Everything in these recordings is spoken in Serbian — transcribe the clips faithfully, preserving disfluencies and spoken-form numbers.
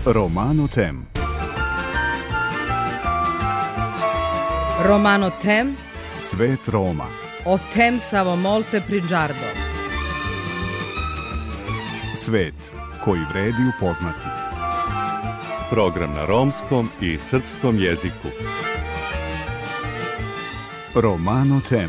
Romano Tem. Romano Tem. Svet Roma. O tem samo molte prigiardo. Svet koji vredi upoznati. Program na romskom i srpskom jeziku. Romano Tem.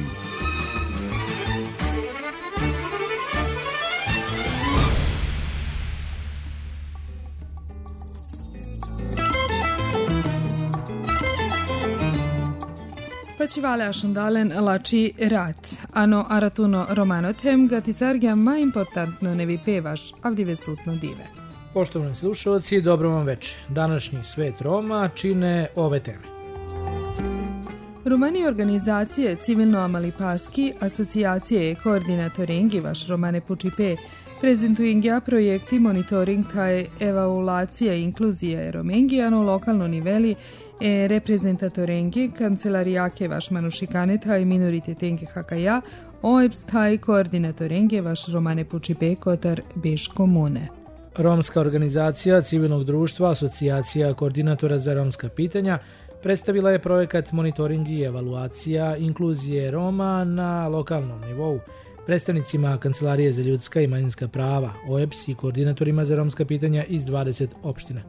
Facivale ascendalen laci rat. Ano aratuno Romano Tem ga ti sargja ma importantno ne vi pevaš, avdive sutno dive. Poštovani slušalci, dobro vam večer. Današnji Svet Roma čine ove teme. Romani organizacije Civilno Amalipaski, asocijacije koordinatorengi vaš Romane Pučipe, prezentuingja projekti monitoring taj evaluacija i inkluzija romengijano u lokalno niveli e reprezentatorengi kancelarijake vaš manušikane taj minoritetenke hakaja, oeps taj koordinatorengi vaš Romane Pučipe kotar Beš komune. Romska organizacija civilnog društva, asocijacija koordinatora za romska pitanja, predstavila je projekat monitoring i evaluacija inkluzije Roma na lokalnom nivou, predstavnicima Kancelarije za ljudska i manjinska prava, oeps i koordinatorima za romska pitanja iz dvadeset opština.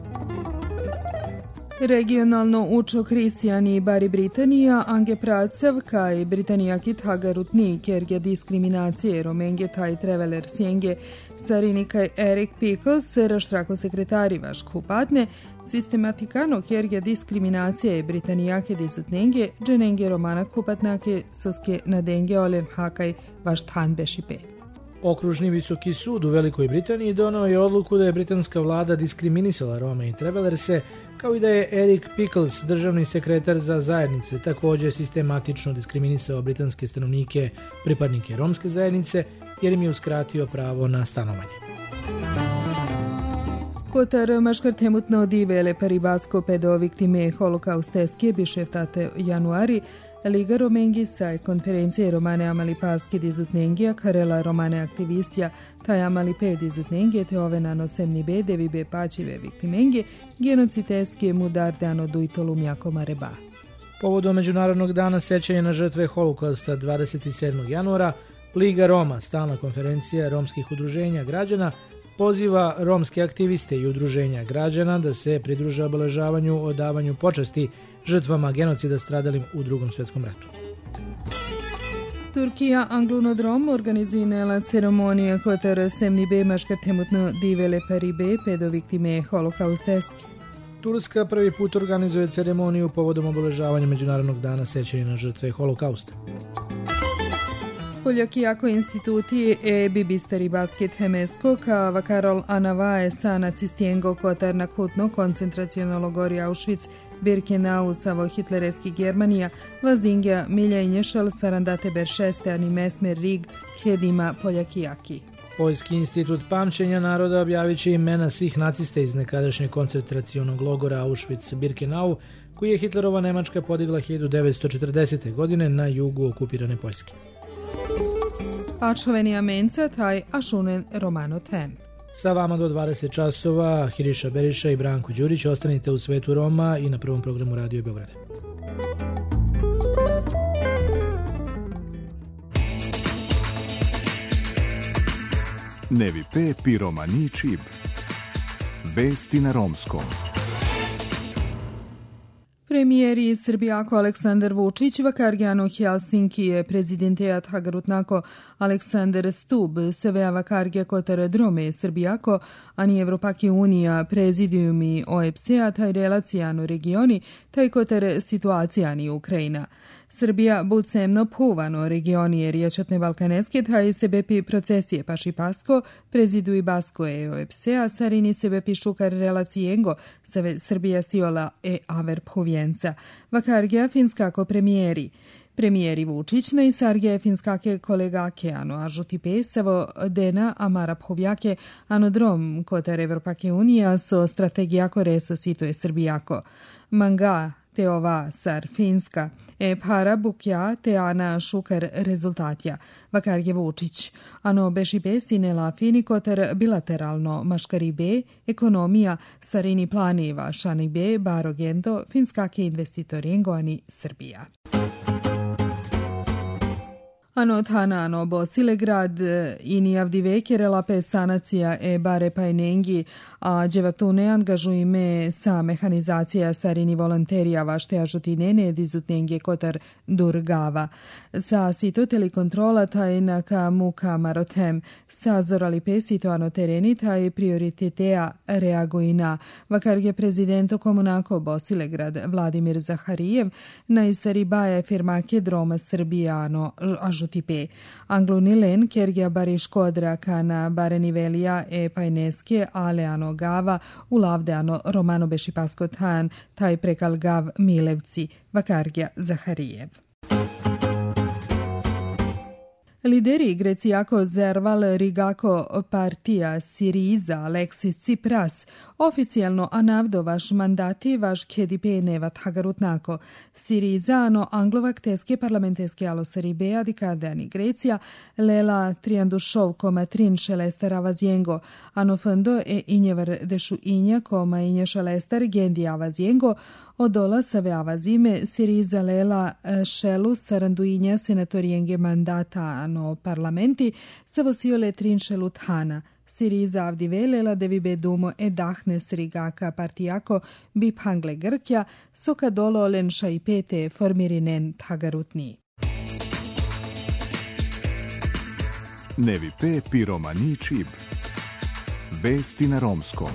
Regionalno učo Kristijani Bari Britanija, Ange Pracev, kaj Britanijaki tagarutni kerge diskriminacije romenge taj treveler sjenge sarini kaj Erik Pickles, raštrako sekretari vaš kupatne, sistematikano kerge diskriminacije Britanijake dizutnenge, dženenge romana kupatnake soske nadenge olen hakaj vaš tan bešipe. Okružni visoki sud u Velikoj Britaniji donao je odluku da je britanska vlada diskriminisala Rome i Travelerse, kao i da je Erik Pickles, državni sekretar za zajednice, također sistematično diskriminisao britanske stanovnike, pripadnike romske zajednice, jer im je uskratio pravo na stanovanje. Kotar maškar temutno divele paribasko pedo viktime holokausteske bišeftate januari, Liga Romengisa i konferencije Romane Amalipaski dizutnengija, karela Romane aktivistija, taj Amalipe dizutnengije, te ove nanosemni be, devi be pačive viktimengije, genociteske mudardano dujtolum jako mareba. Povodom Međunarodnog dana sećanja na žrtve holokausta dvadeset sedmog januara, Liga Roma, stalna konferencija romskih udruženja građana, poziva romske aktiviste i udruženja građana da se pridruže obeležavanju odavanju počasti žrtvama genocida stradalim u Drugom svjetskom ratu. Turkija Anglunodrom organizujnela ceremonija kotar semni be maškar temutno divele paribe pedo viktime holokausteski. Turska prvi put organizuje ceremoniju povodom obeležavanja Međunarodnog dana sećanja na žrtve holokausta. Poljaki instituti e bibistari basket hemesko ka vakarol anavae sa nacistiengo kotar na kutno koncentraciono logori Auschwitz Birkenau savo hitlereski Germanija vazdingja milja i nješal sarandate ber šeste ani mesmer rig kjedima Poljakijaki. Poljski institut pamćenja naroda objavit će imena svih nacista iz nekadašnjeg koncentracionog logora Auschwitz-Birkenau, koji je Hitlerova Nemačka podigla hiljadu devetsto četrdesete. godine na jugu okupirane Poljske. Pačovenija menca taj ašunen Romano Tem. Sa vama do dvadeset časova Hiriša Beriša i Branko Đurić. Ostanite u Svetu Roma i na prvom programu Radio Beograda. Nevi pe pi romani čib. Vesti na romskom. Premijer iz Srbijako Aleksandar Vučić vakargjano Helsinki je prezidentejat Hagarutnako Aleksandar Stub sevea vakargja kotar drome Srbijako, ani Evropaki unija prezidijumi O E P S-a taj relacijano regioni, taj kotar situacijani Ukrajina. Srbija bucemno puvano regioni je riječatne Balkaneske, taj sebepi procesije paši pasko, preziduj basko je O E P S-a, sarini sebepi šukar relacijengo, save Srbija siola e aver povjenca. Vakargja finskako premijeri. Premijeri Vučić i sarge finskake kolegake ano ažuti pesavo dena amara povjake anodrom kotar Evropake unija so strategijako resa sito je Srbijako. Manga te ova sar Finska. E para bukja te Ana Šuker rezultatja. Vakarje Vučić. Ano beši be sinela finikoter bilateralno maškari be, ekonomija sarini planiva šani be, barogendo, finskake investitoriengo ani Srbija. Ano Thanano bo Silegrad ini avdivekjerela pe sanacija e bare painengi, a djevatune angažujme sa mehanizacija sarini volonterija vašte ažutinene dizutnenge kotar durgava. Sa sito telekontrola tajna ka muka marotem, sa zorali pe sito ano tereni taj prioritetea reaguina. Vakar je prezidento komunako bo Silegrad Vladimir Zaharijev na isari baje firmake droma Srbijano ažutinene tipe. Anglunilen kergja bari škodra kana bare nivelija e pajneske aleano gava u lavdeano romano beši paskotan taj prekal gav Milevci, Vakargja Zaharijev. Lideri Grecijako Zerval Rigako partija Siriza Aleksis Tsipras oficijalno anavdovaš mandati vaš kedipenevat hagarutnako. Sirizano anglovak teske parlamenteske alosaribea dikadeani Grecija lela triandušov koma trin šelester avaziengo, ano fndo e injevar dešu inja koma inja šelester gendi avaziengo, odola save avazime Siriza lela šelu saranduinja senatorienge mandata ano parlamenti savosiole trin šelut hana. Siriza avdivelela devibe dumo e dahne srigaka partijako bip hangle Grkja soka dolo len šaipete formirinen tagarutni. Nevi pe piromani čib. Vesti na romskom.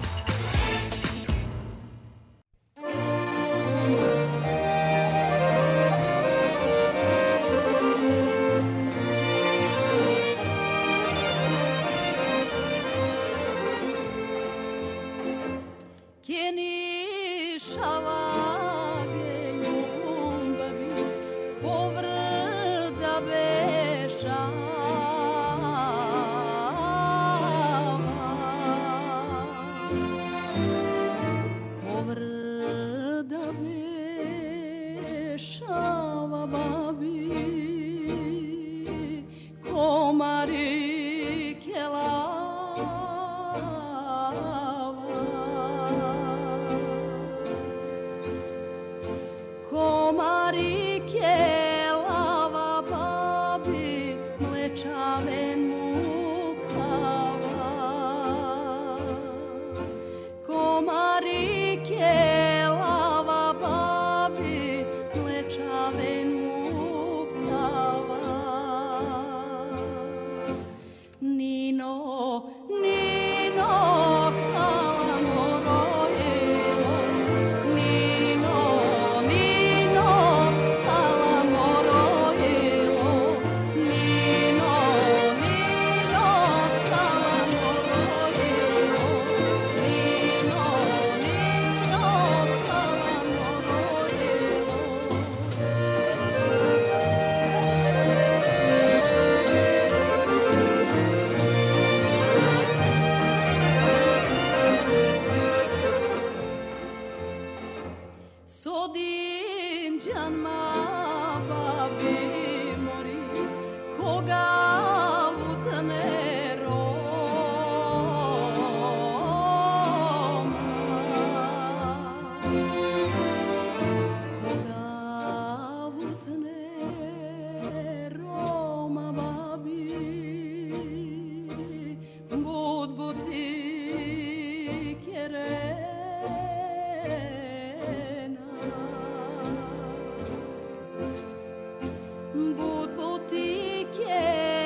But botike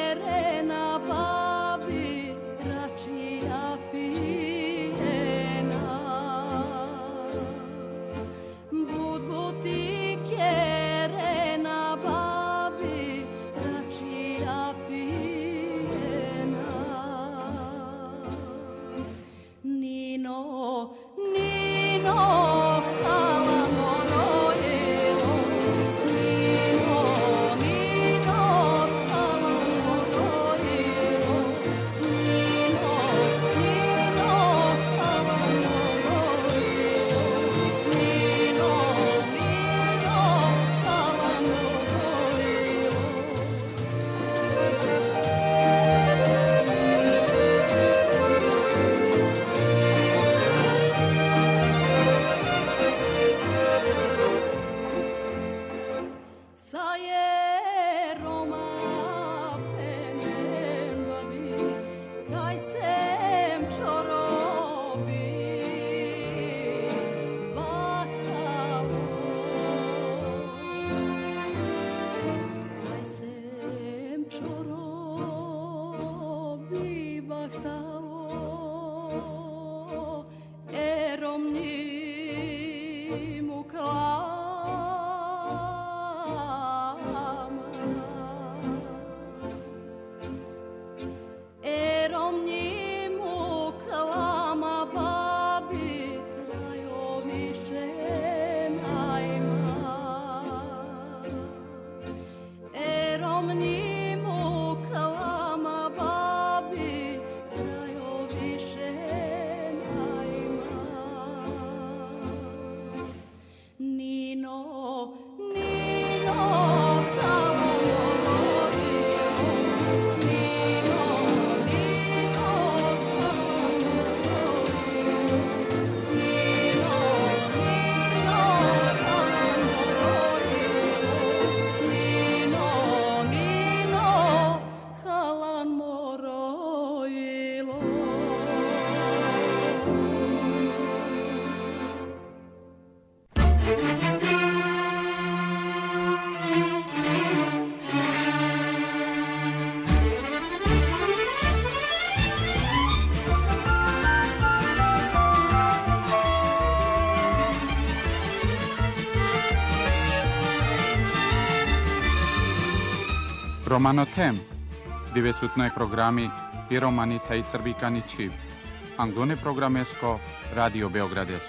Romanotem, dove su noi programmi i romanita i srbikanići, anglone programesko, Radio Beogradesko.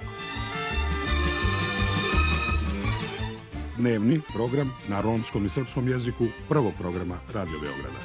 Dnevni program na romskom i srpskom jeziku prvog programa Radio Beograda.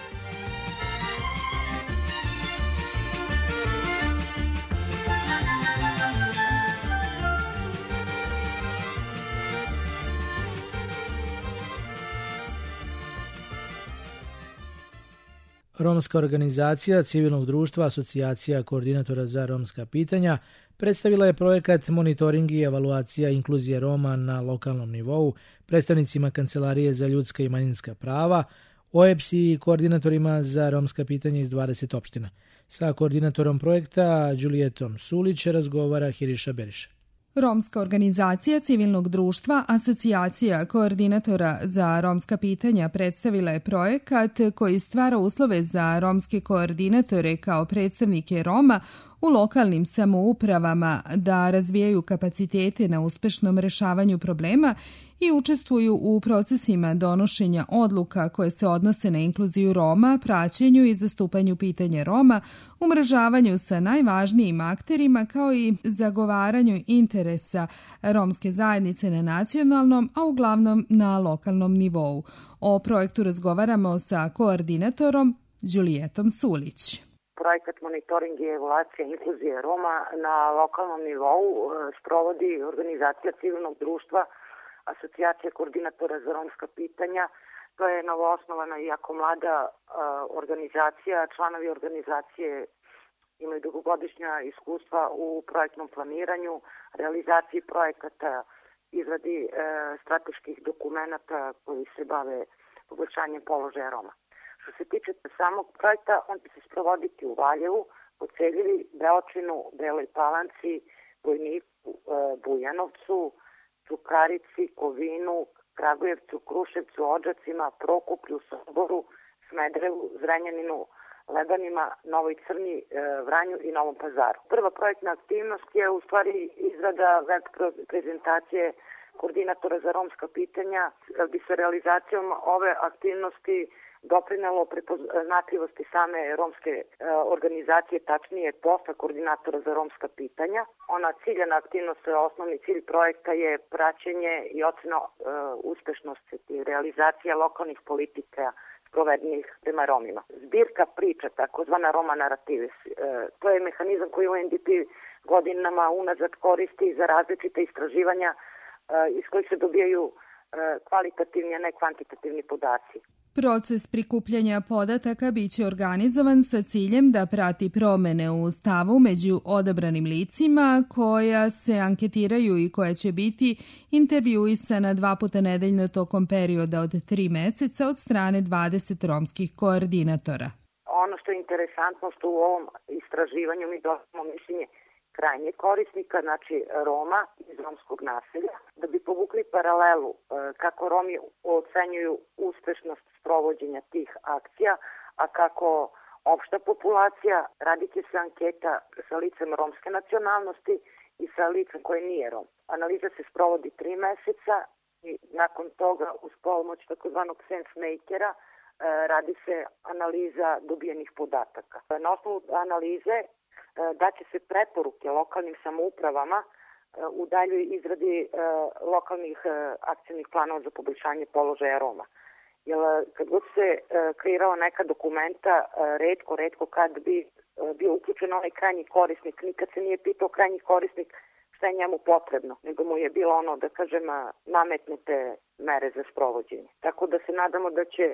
Romska organizacija civilnog društva Asocijacija koordinatora za romska pitanja predstavila je projekat monitoring i evaluacija inkluzije Roma na lokalnom nivou predstavnicima Kancelarije za ljudska i manjinska prava, O E P S i koordinatorima za romska pitanja iz dvadeset opština. Sa koordinatorom projekta Đulijetom Sulić razgovara Hiriša Beriša. Romska organizacija civilnog društva Asocijacija koordinatora za romska pitanja predstavila je projekat koji stvara uslove za romske koordinatore kao predstavnike Roma u lokalnim samoupravama da razvijaju kapacitete na uspešnom rešavanju problema i učestvuju u procesima donošenja odluka koje se odnose na inkluziju Roma, praćenju i zastupanju pitanja Roma, umrežavanju sa najvažnijim akterima kao i zagovaranju interesa romske zajednice na nacionalnom, a uglavnom na lokalnom nivou. O projektu razgovaramo sa koordinatorom Đulijetom Sulić. Projekat monitoring i evaluacija inkluzije Roma na lokalnom nivou sprovodi organizacija civilnog društva Asocijacija koordinatora za romska pitanja. To je novoosnovana i jako mlada uh, organizacija. Članovi organizacije imaju dugogodišnja iskustva u projektnom planiranju, realizaciji projekata, izradi uh, strateških dokumenata koji se bave poboljšanjem položaja Roma. Što se tiče samog projekta, on će se sprovoditi u Valjevu, Koceljevi, Beočinu, Beloj Palanci, Bojniku, uh, Bujanovcu, Čukarici, Kovinu, Kragujevcu, Kruševcu, Odžacima, Prokuplju, Somboru, Smederevu, Zrenjaninu, Lebanima, Novoj Crnji, Vranju i Novom Pazaru. Prva projektna aktivnost je u stvari izrada web prezentacije koordinatora za romska pitanja, da bi se realizacijom ove aktivnosti doprinelo prepoznatljivosti same romske e, organizacije, tačnije posta koordinatora za romska pitanja. Ona ciljena aktivnost, osnovni cilj projekta je praćenje i ocena e, uspešnosti i realizacija lokalnih politika sprovedenih prema Romima. Zbirka priča, takozvana Roma narativis, e, to je mehanizam koji U N D P godinama unazad koristi za različite istraživanja e, iz kojih se dobijaju e, kvalitativni, a ne kvantitativni podaci. Proces prikupljanja podataka biće organizovan sa ciljem da prati promene u stavu među odabranim licima koja se anketiraju i koja će biti intervjuisana dva puta nedeljno tokom perioda od tri meseca od strane dvadeset romskih koordinatora. Ono što je interesantno što u ovom istraživanju mi dobijemo mišljenje krajnjeg korisnika, znači Roma iz romskog naselja, da bi povukli paralelu kako Romi ocenjuju uspešnost sprovođenja tih akcija, a kako opšta populacija, radit će se anketa sa licem romske nacionalnosti i sa licem koje nije Rom. Analiza se sprovodi tri meseca i nakon toga uz pomoć takozvanog sense makera radi se analiza dobijenih podataka. Na osnovu analize daće se preporuke lokalnim samoupravama u daljoj izradi lokalnih akcijnih planova za poboljšanje položaja Roma. Jer kad god se kreirao neka dokumenta, retko, retko kad bi bio uključen onaj krajnji korisnik, nikad se nije pitao krajnji korisnik šta je njemu potrebno, nego mu je bilo ono, da kažem, nametnute mere za sprovođenje. Tako da se nadamo da će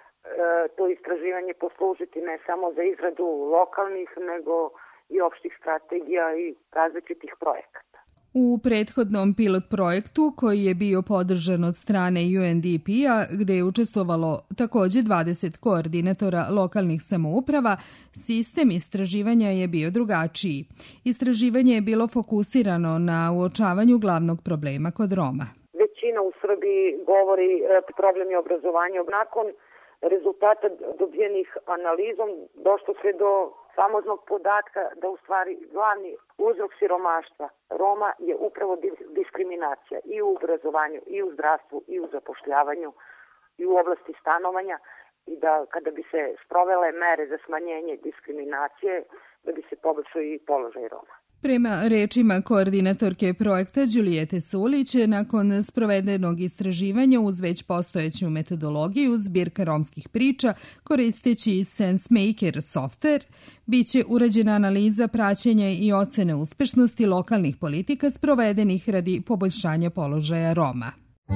to istraživanje poslužiti ne samo za izradu lokalnih, nego i opštih strategija i različitih projekata. U prethodnom pilot projektu, koji je bio podržan od strane U N D P-a, gde je učestvovalo takođe dvadeset koordinatora lokalnih samouprava, sistem istraživanja je bio drugačiji. Istraživanje je bilo fokusirano na uočavanju glavnog problema kod Roma. Većina u Srbiji govori problem je obrazovanja. Nakon rezultata dobijenih analizom došlo se do famoznog podatka da u stvari glavni uzrok siromaštva Roma je upravo diskriminacija i u obrazovanju, i u zdravstvu, i u zapošljavanju, i u oblasti stanovanja, i da kada bi se sprovele mere za smanjenje diskriminacije, da bi se poboljšao i položaj Roma. Prema rečima koordinatorke projekta Đulijete Sulić, nakon sprovedenog istraživanja uz već postojeću metodologiju zbirka romskih priča koristeći SenseMaker software, biće urađena analiza praćenja i ocene uspešnosti lokalnih politika sprovedenih radi poboljšanja položaja Roma.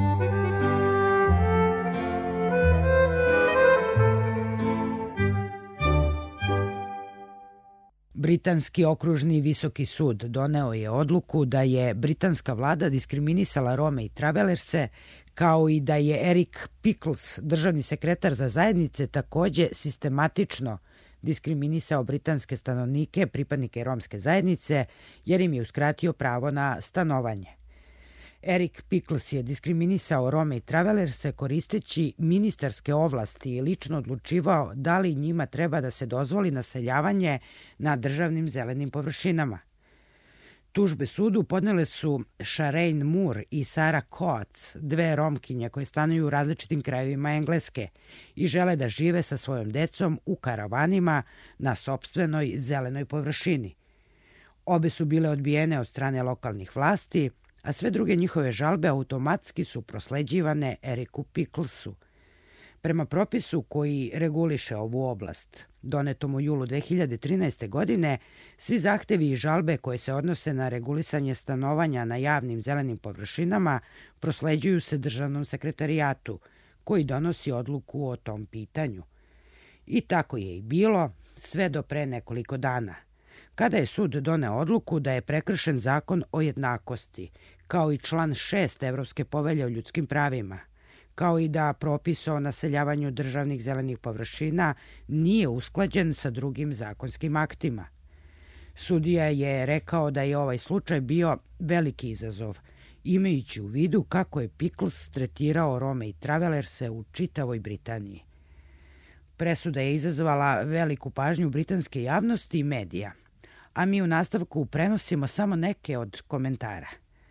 Britanski okružni visoki sud doneo je odluku da je britanska vlada diskriminisala Rome i travelerse, kao i da je Eric Pickles, državni sekretar za zajednice, takođe sistematično diskriminisao britanske stanovnike, pripadnike romske zajednice, jer im je uskratio pravo na stanovanje. Eric Pickles je diskriminisao Rome i travelerse koristeći ministarske ovlasti i lično odlučivao da li njima treba da se dozvoli naseljavanje na državnim zelenim površinama. Tužbe sudu podnele su Shireen Moore i Sarah Coates, dve Romkinje koje stanuju u različitim krajevima Engleske i žele da žive sa svojom decom u karavanima na sopstvenoj zelenoj površini. Obe su bile odbijene od strane lokalnih vlasti, a sve druge njihove žalbe automatski su prosleđivane Ericu Picklesu. Prema propisu koji reguliše ovu oblast, donetom u julu dve hiljade trinaeste. godine, svi zahtevi i žalbe koje se odnose na regulisanje stanovanja na javnim zelenim površinama prosleđuju se državnom sekretarijatu, koji donosi odluku o tom pitanju. I tako je i bilo sve do pre nekoliko dana, kada je sud doneo odluku da je prekršen zakon o jednakosti, kao i član šest Evropske povelje o ljudskim pravima, kao i da propis o naseljavanju državnih zelenih površina nije usklađen sa drugim zakonskim aktima. Sudija je rekao da je ovaj slučaj bio veliki izazov, imajući u vidu kako je Pickles tretirao Rome i travelerse u čitavoj Britaniji. Presuda je izazvala veliku pažnju britanske javnosti i medija, a mi u nastavku prenosimo samo neke od komentara.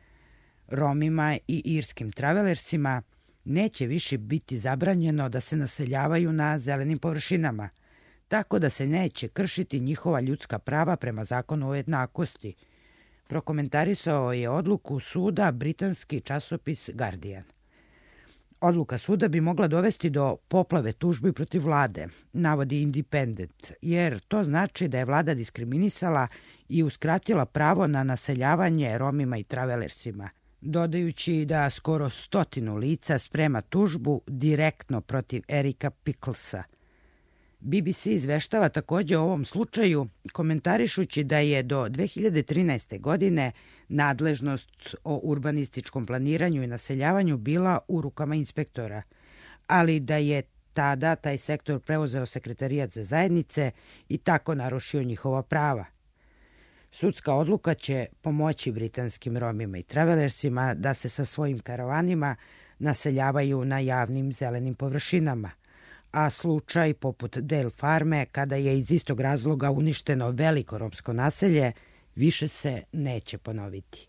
Romima i irskim travelersima neće više biti zabranjeno da se naseljavaju na zelenim površinama, tako da se neće kršiti njihova ljudska prava prema zakonu o jednakosti. Prokomentarisao je odluku suda britanski časopis Guardian. Odluka suda bi mogla dovesti do poplave tužbi protiv vlade, navodi Independent, jer to znači da je vlada diskriminisala i uskratila pravo na naseljavanje Romima i travelersima. dodajući da skoro stotinu lica sprema tužbu direktno protiv Erika Picklesa. B B C izveštava takođe o ovom slučaju, komentarišući da je do dve hiljade trinaeste. godine nadležnost o urbanističkom planiranju i naseljavanju bila u rukama inspektora, ali da je tada taj sektor preuzeo Sekretarijat za zajednice i tako narušio njihova prava. Sudska odluka će pomoći britanskim Romima i travelersima da se sa svojim karavanima naseljavaju na javnim zelenim površinama, a slučaj poput Dale Farme, kada je iz istog razloga uništeno veliko romsko naselje, više se neće ponoviti.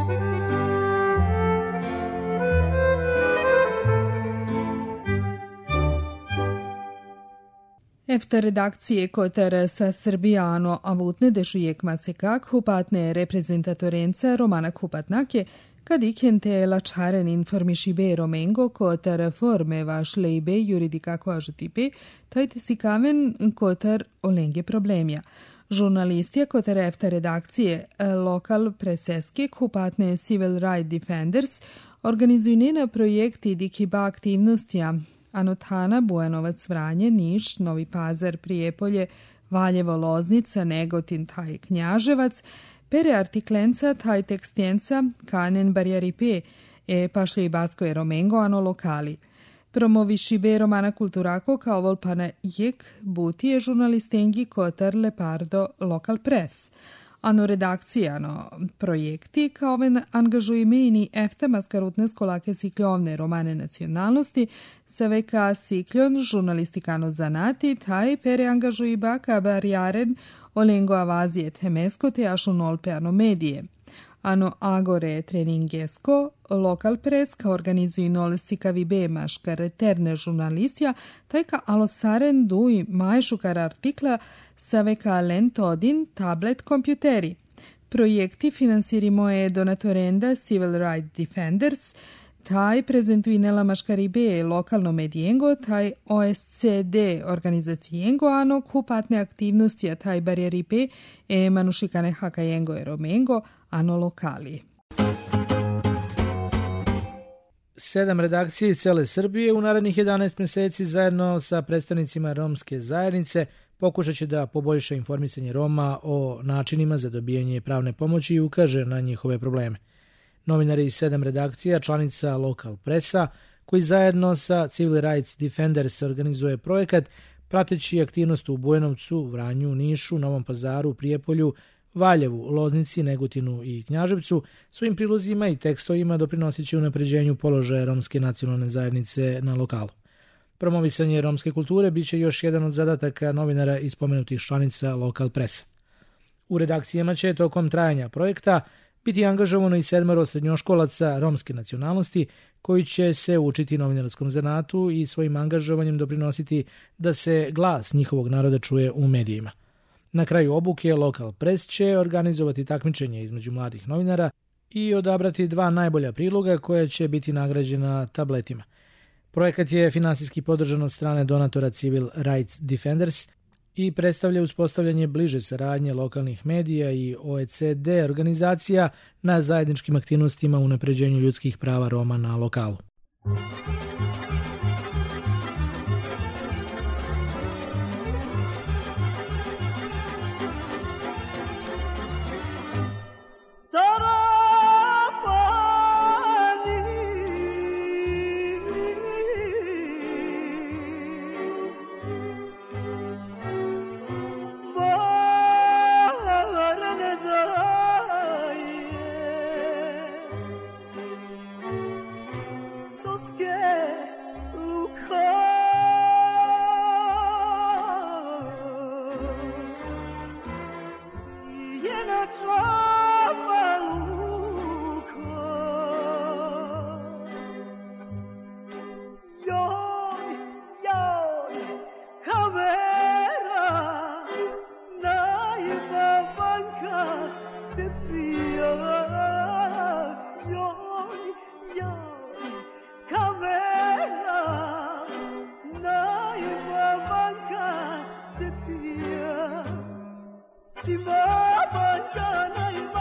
Efter redakcije Kotar sa Srbijano avutne dešujek masekak hupatne reprezentatorenca Romana Kupatnake, kad ikente lačaren informiši be Romengo Kotar forme vaš leibe juridika koažutipe, tajte si kamen Kotar olenge problemja. Žurnalistija Kotar efter redakcije lokal preseske hupatne Civil Rights Defenders organizuju njena projekti dikiba aktivnostija Anotana, Bujanovac, Vranje, Niš, Novi Pazar, Prijepolje, Valjevo, Loznica, Negotin, taj Knjaževac, pere artiklenca, taj tekstjenca, Kanen, Barjaripe, e pašlje i Basko je Romengo, ano lokali. Promoviši be Romana Kulturako kao volpana jek, butije žurnalistengi Kotar Lepardo Lokal Press. Ano redakcijano projekti kao ven angažuju meni efte maskarutne skolake sikljovne romane nacionalnosti, se veka sikljon žurnalistikano zanati, taj pere angažuju baka barijaren olengo avazije temesko te ašunolpeano medije. Ano agore treningesko, lokal press ka organizuju nol sikavi be maškar eterne žurnalistja, taj ka alosaren duj majšukar artikla sa veka lentodin tablet kompjuteri. Projekti finansirimo je donatorenda Civil Rights Defenders, taj prezentuju nela maškaribe lokalno medijengo, taj O S C D organizacijengo, ano kupatne aktivnosti, a taj barijeripe e manušikane hakajengo e romengo, ano lokali. Sedam redakcija iz cele Srbije u narednih jedanaest meseci zajedno sa predstavnicima romske zajednice pokušat će da poboljša informisanje Roma o načinima za dobijanje pravne pomoći i ukaže na njihove probleme. Novinari iz sedam redakcija, članica Lokal Pressa, koji zajedno sa Civil Rights Defenders organizuje projekat, prateći aktivnost u Bujanovcu, Vranju, Nišu, Novom Pazaru, Prijepolju, Valjevu, Loznici, Negotinu i Knjaževcu, svojim prilozima i tekstovima doprinosit će unapređenju položaja romske nacionalne zajednice na lokalu. Promovisanje romske kulture biće još jedan od zadataka novinara iz pomenutih članica Lokal Pressa. U redakcijama će tokom trajanja projekta biti angažovano i sedmero srednjoškolaca romske nacionalnosti koji će se učiti novinarskom zanatu i svojim angažovanjem doprinositi da se glas njihovog naroda čuje u medijima. Na kraju obuke Lokal Press će organizovati takmičenje između mladih novinara i odabrati dva najbolja priloga koja će biti nagrađena tabletima. Projekat je finansijski podržan od strane donatora Civil Rights Defenders i predstavlja uspostavljanje bliže saradnje lokalnih medija i O E C D organizacija na zajedničkim aktivnostima u unapređenju ljudskih prava Roma na lokalu. Simba bangana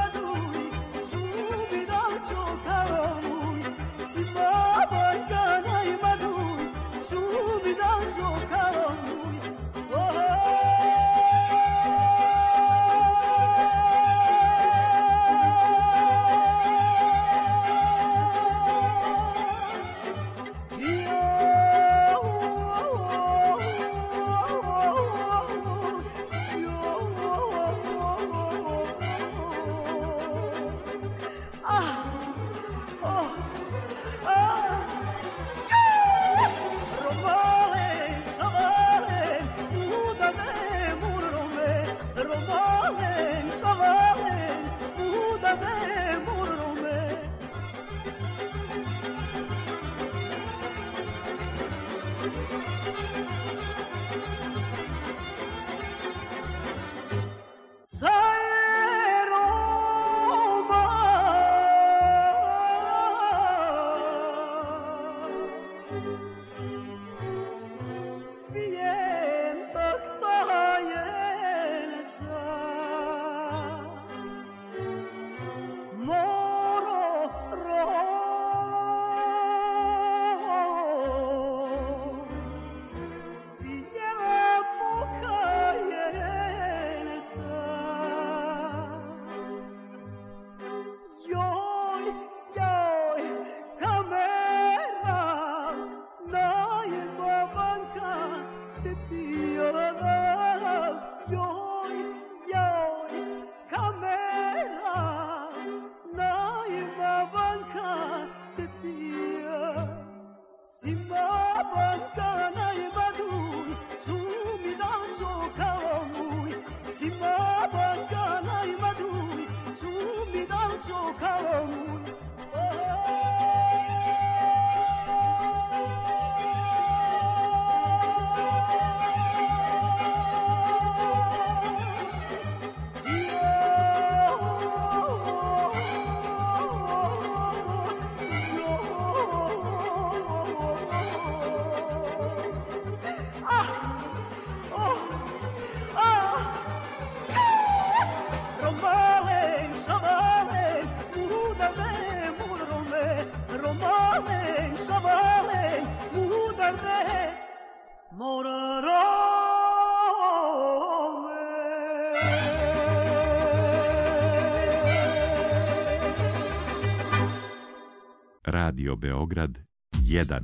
Radio Beograd jedan.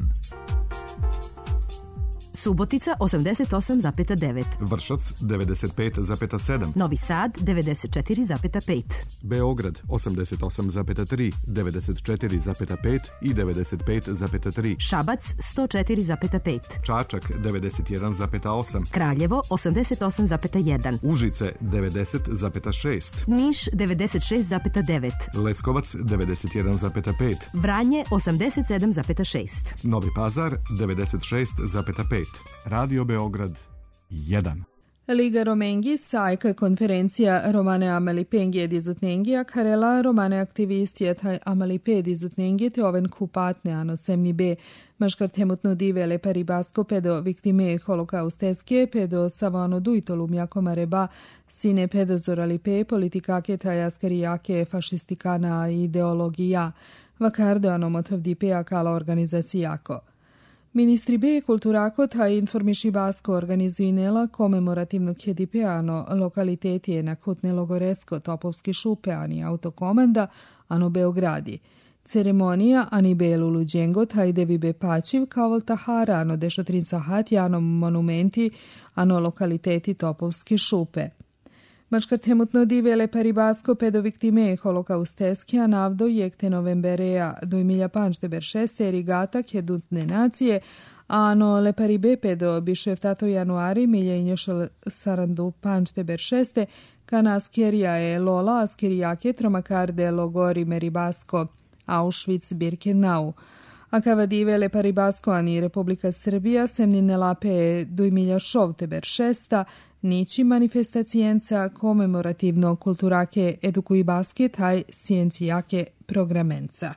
Subotica osamdeset osam zarez devet. Vršac devedeset pet zarez sedam. Novi Sad devedeset četiri zarez pet. Beograd osamdeset osam zarez tri, devedeset četiri zarez pet i devedeset pet zarez tri. Šabac sto četiri zarez pet. Čačak devedeset jedan zarez osam. Kraljevo osamdeset osam zarez jedan. Užice devedeset zarez šest. Niš devedeset šest zarez devet. Leskovac devedeset jedan zarez pet. Vranje osamdeset sedam zarez šest. Novi Pazar devedeset šest zarez pet. Radio Beograd jedan. Liga Romengi, sajka konferencija Romane Amalipengije dizutnengija, karela Romane aktivistije taj Amalipe dizutnengije te oven kupatne ano semni be, maškar temutno divele paribasko pedo viktime holokausteske, pedo savano dujtolum jako mareba, sine pedo zoralipe, politikake taj askarijake fašistikana ideologija, vakarde ano motovdipe akala organizacijako. Ministri B kulturako taj informiši basko organizuinela komemorativno kjedipeano lokaliteti je na Kutne Logoresko Topovski šupe ani autokomanda ano Beogradi. Ceremonija ani belu luđengo taj devi be pačiv kao voltahara ano dešotrin sahati ano monumenti ano lokaliteti Topovski šupe. Mačkar temutno divele paribasko pedo viktime holokausteski a navdo jekte novemberea do Emilja Pančteber šeste rigata kjedutne nacije, ano le paribe pedo bišeftato januari milja injošal sarandu Pančteber šeste kana askerija je lola askerijake tromakarde logori meribasko Auschwitz Birkenau. A kava divele paribasko ani Republika Srbija semnine lape do Emilja Šovteber šesta nići manifestacijenca komemorativno kulturake edukuj basket taj scijencijake programenca.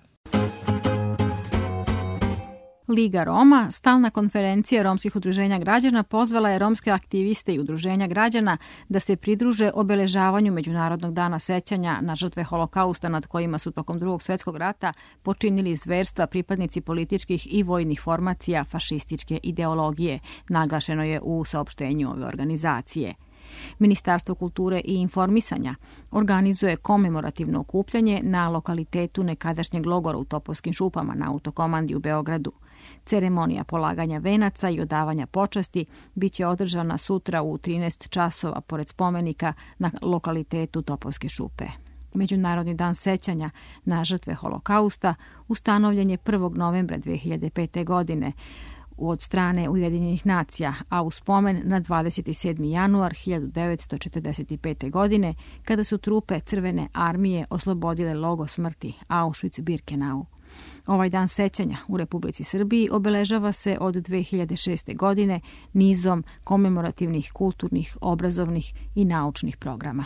Liga Roma, stalna konferencija romskih udruženja građana, pozvala je romske aktiviste i udruženja građana da se pridruže obeležavanju Međunarodnog dana sećanja na žrtve holokausta nad kojima su tokom Drugog svjetskog rata počinili zverstva pripadnici političkih i vojnih formacija fašističke ideologije, naglašeno je u saopštenju ove organizacije. Ministarstvo kulture i informisanja organizuje komemorativno okupljanje na lokalitetu nekadašnjeg logora u Topovskim šupama na autokomandi u Beogradu. Ceremonija polaganja venaca i odavanja počasti biće održana sutra u trinaest časova pored spomenika na lokalitetu Topovske šupe. Međunarodni dan sećanja na žrtve holokausta ustanovljen je prvog novembra dve hiljade pete. godine od strane Ujedinjenih nacija, a u spomen na dvadeset sedmi januar hiljadu devetsto četrdeset pete. godine, kada su trupe Crvene armije oslobodile logo smrti Auschwitz-Birkenau. Ovaj dan sećanja u Republici Srbiji obeležava se od dve hiljade šeste. godine nizom komemorativnih, kulturnih, obrazovnih i naučnih programa.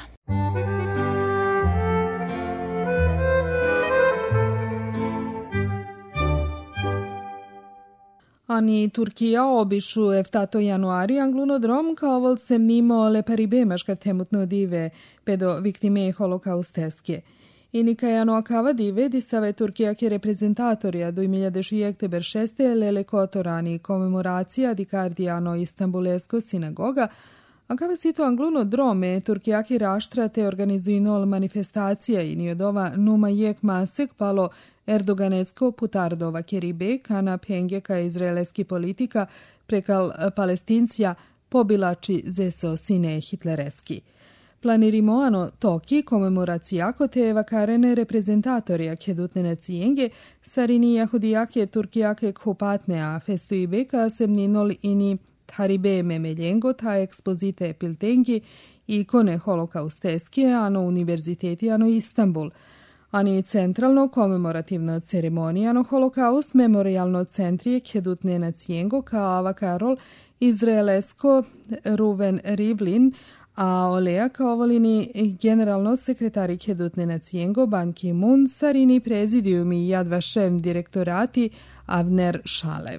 Ani Turkija obišu eftato januari anglunodrom kao vol sem nimo le paribe maškar temutno dive pedo viktime holokausteske. Inika jano akava dive di save Turkija ke reprezentatorija do imiljade šijekteber šeste lele kotorani komemoracija di kardijano Istanbulesko sinagoga, a kava sito angluno drome Turkija ke raštra te organizuinol manifestacija i niodova numa jek masek palo Erdoganesko putardova keribe, kana pengeka izraelski politika prekal palestincija pobilači zeso sine hitlereski. Planirimo ano toki komemoracijako te vakarene reprezentatorija kedutne nacijenge, sarini jahudijake turkijake kupatne a festuibeka semninol ini taribe memeljengo ta ekspozite piltengi ikone holokausteske ano univerziteti ano Istanbul, ani centralno komemorativno ceremonijano holokaust memorialno centrije kedutne nacijengo ka vakarol izraelesko Ruven Rivlin, a Olea Kovolini, generalno sekretari kedutne nacijengo Ban Ki-moon, sarini prezidijumi Yad Vashem direktorati Avner Šalev.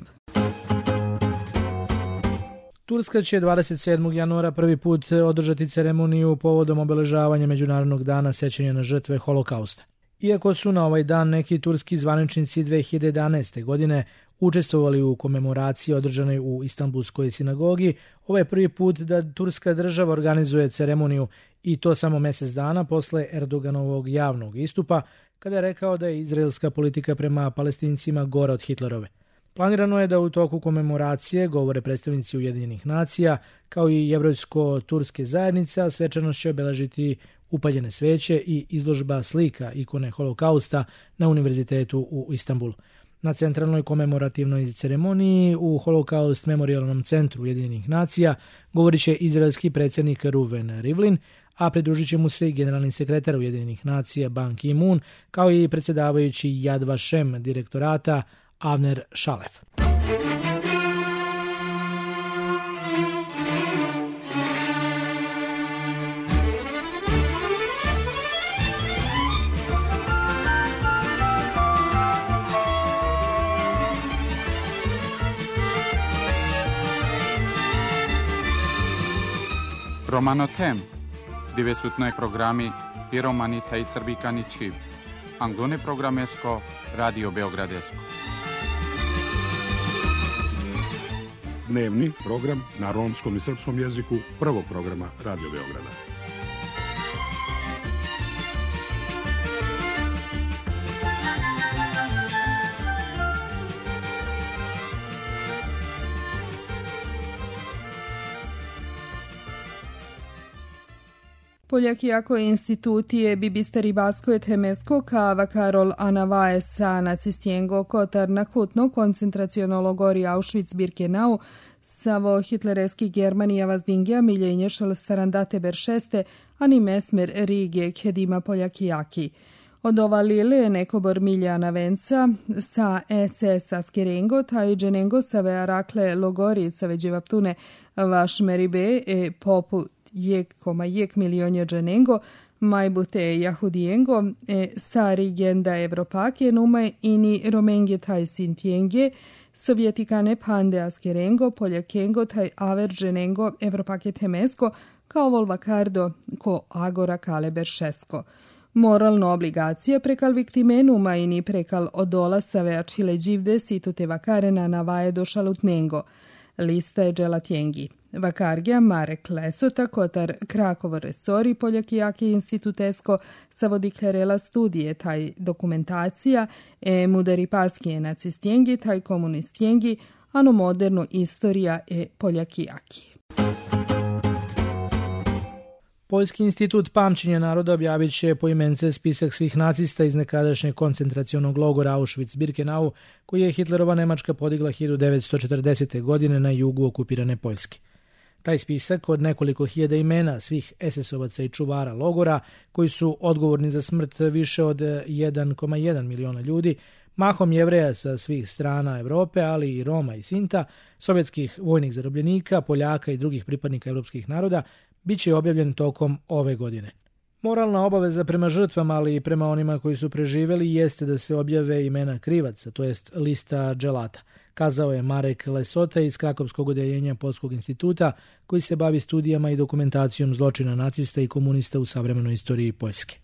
Turska će dvadeset sedmog januara prvi put održati ceremoniju povodom obeležavanja Međunarodnog dana sećanja na žrtve holokausta. Iako su na ovaj dan neki turski zvaničnici dve hiljade jedanaeste. godine učestvovali u komemoraciji održanoj u Istanbulskoj sinagogi, ovo je prvi put da turska država organizuje ceremoniju i to samo mjesec dana posle Erdoganovog javnog istupa, kada je rekao da je izraelska politika prema Palestincima gora od Hitlerove. Planirano je da u toku komemoracije govore predstavnici Ujedinjenih nacija, kao i jevrejsko-turske zajednice, a svečanost će obeležiti upaljene sveće i izložba slika ikone holokausta na univerzitetu u Istanbulu. Na centralnoj komemorativnoj ceremoniji u Holokaust memorialnom centru Ujedinjenih nacija govorit će izraelski predsjednik Ruven Rivlin, a pridružit će mu se i generalni sekretar Ujedinjenih nacija Ban Ki-moon, kao i predsjedavajući Yad Vashem direktorata Avner Šalev. Romano tem, dove sutnoj programi i romanita i srbikanići, anglone programesko, radio Beogradesko. Dnevni program na romskom i srpskom jeziku prvog programa Radio Beograda. Poljakijako institutije Bibisteri Basko et Hemesko ka vakarol anavae sa nacistjengo kotar nakutno koncentraciono logori Auschwitz-Birkenau savo hitlereski Germanija vazdingja miljenje šal starandate beršeste ani mesmer Rige kedima Poljakijaki. Od ova lile nekobor miljana venca sa es es askerengo taj dženengo save arakle logori save dževaptune vaš meribe e popu jek koma jek milionja dženengo majbute jahudijengo e sari genda evropake nume ini romenge taj sintjenge sovjetikane pande askerengo poljakengo taj aver dženengo evropake temesko kao volvakardo ko agora kale beršesko. Moralna obligacija prekal viktimenuma ini prekal odola save ačile dživde situte vakarena na vaje do šalutnengo. Lista je dželatjengi. Vakargja Marek Lesota kotar Krakovo resori Poljakijake institutesko savodiklerela studije taj dokumentacija e mudari paskije nacistjengi taj komunistjengi ano moderno istorija e Poljakijaki. Poljski institut pamćenja naroda objavit će poimence spisak svih nacista iz nekadašnjeg koncentracionog logora Auschwitz-Birkenau, koji je Hitlerova Nemačka podigla hiljadu devetsto četrdesete. godine na jugu okupirane Poljske. Taj spisak od nekoliko hiljada imena svih es es ovaca i čuvara logora, koji su odgovorni za smrt više od jedan koma jedan miliona ljudi, mahom Jevreja sa svih strana Evrope, ali i Roma i Sinta, sovjetskih vojnih zarobljenika, Poljaka i drugih pripadnika evropskih naroda, bit će objavljen tokom ove godine. Moralna obaveza prema žrtvama, ali i prema onima koji su preživjeli, jeste da se objave imena krivaca, to jest lista dželata, kazao je Marek Lesota iz Krakovskog odeljenja Poljskog instituta, koji se bavi studijama i dokumentacijom zločina nacista i komunista u savremenoj istoriji Poljske.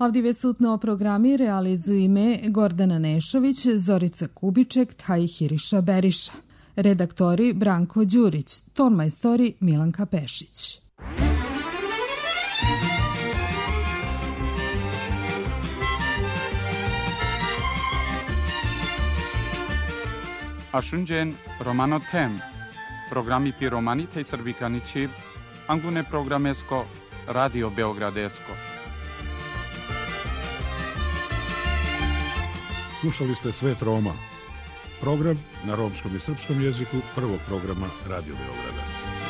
Ovdje sutno programi realizuju ime Gordana Nešović, Zorica Kubiček, Tahiriša Beriša. Redaktori Branko Đurić, tonmajstori Milanka Pešić. Ashunjen Romano Tem, programi pi romanite i srbikanići, angune programesko, Radio Beogradesko. Slušali ste Svet Roma, program na romskom i srpskom jeziku prvog programa Radio Beograda.